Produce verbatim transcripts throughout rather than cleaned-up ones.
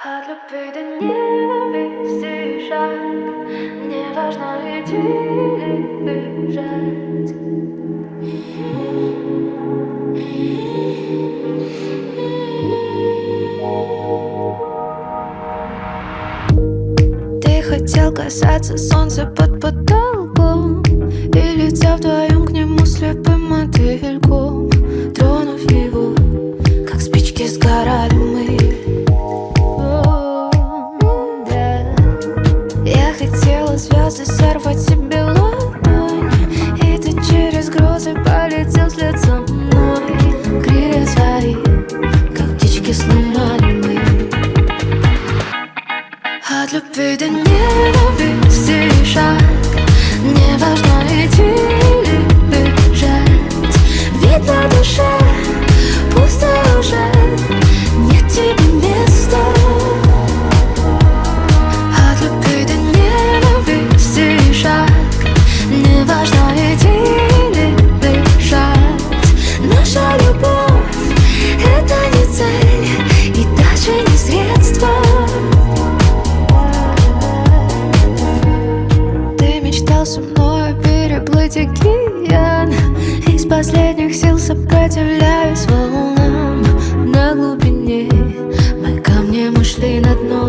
От любви до ненависти жаль, не важно идти или бежать. Ты хотел касаться солнца под потолком и летя вдвоем к нему слепым мотыльком. Тронув его, как спички сгорали мы. Звезды сорвать себе ладонь, и ты через грозы полетел вслед за мной. Крылья свои, как птички, сломали мы. От любви до ненависти шаг, не важно идти или бежать. Ведь на душе пусто уже, нет тебе места. Не важно идти или бежать. Наша любовь — это не цель и даже не средство. Ты мечтал со мной переплыть океан, из последних сил сопротивляясь волнам. На глубине мы камни, мы шли на дно.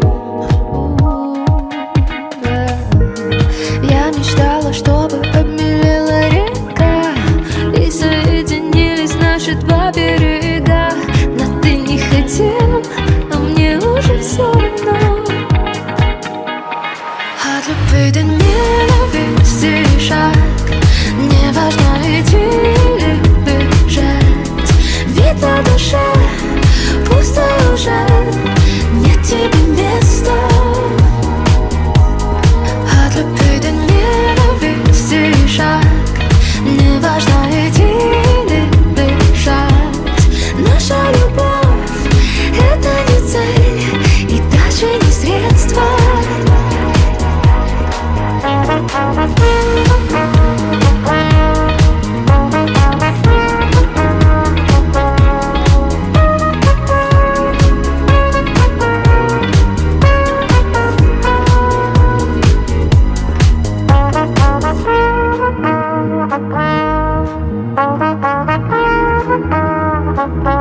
Мечтала, чтобы обмелела река и соединились наши два берега. Но ты не хотел, а мне уже все равно. От любви до ненависти шаг, не важно идти или бежать. Ведь на душе пусто уже, нет тебе места. От любви до ненависти шаг, не важно идти или бежать. Наша любовь — это не цель и даже не средство. Bye.